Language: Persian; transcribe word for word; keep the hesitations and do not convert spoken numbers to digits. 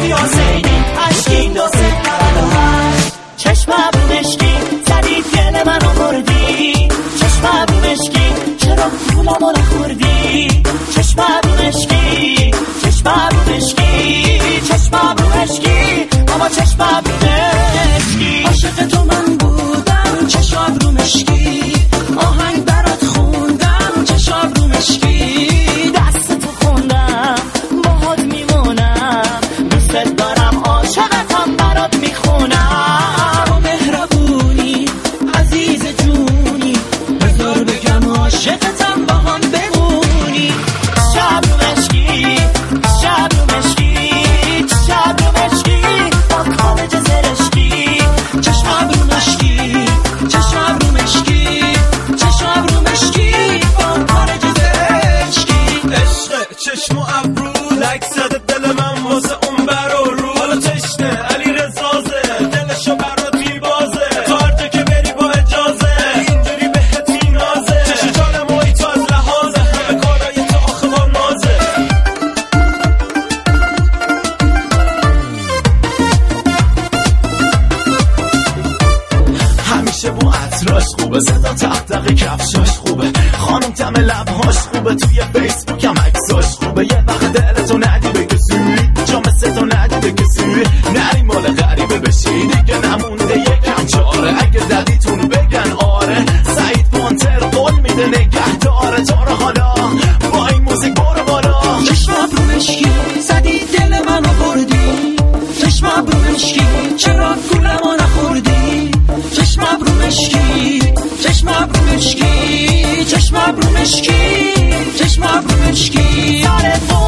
علی حسینی عشقین دو سه نود و هشت چشمم مشکی زدی دل منو بردی چشمم مشکی چرا پولمو نخوردی چشمم مشکی چشمم مشکی چشمم مشکی بابا چشمم مشکی عاشق تو من بودم چشمم رو مشکی آهنگ برات خوندم چشمم رو مشکی دست تو خوندم باهات میمونم دوست دارم عاشقتم برات میخونم با مهربونی عزیز جونی بذار بگم عاشقتم با هم بمونی شب رو مشکی شب رو مشکی شب رو مشکی با کالج زرشکی چشمم رو مشکی چشمم رو مشکی چشمم رو مشکی با کالج زرشکی عشق چشم و ابرو لک زده دل من واسه اون بر و رو حالا تشنه علی رزازه دلشو برات میبازه تا هر جا که بری با اجازه اینجوری بهت مینازه چشم جان مایی تو از لحاظه همه کارای تو آخه با نازه همیشه با عطراش خوبه صدا تقدق کفشاش خوبه خانم تم لبهاش خوبه توی فیسبوک هم عکساش خوبه یه وقت دلتو ندی به کسی جا مثل تو ندی به کسی نری مال غریبه بشی دیگه نمونده یکم چاره اگه ددیتون بگن آره سعید پانتر قول میده نگه داره تا رو حالا با این موزیک برو بالا چشمم رو مشکی زدی دل منو بردی چشمم رو مشکی چرا گولمو نخوردی چشمم رو مشکی چشمم رو مشکی چشمم رو مشکی چشمم رو مشکی سر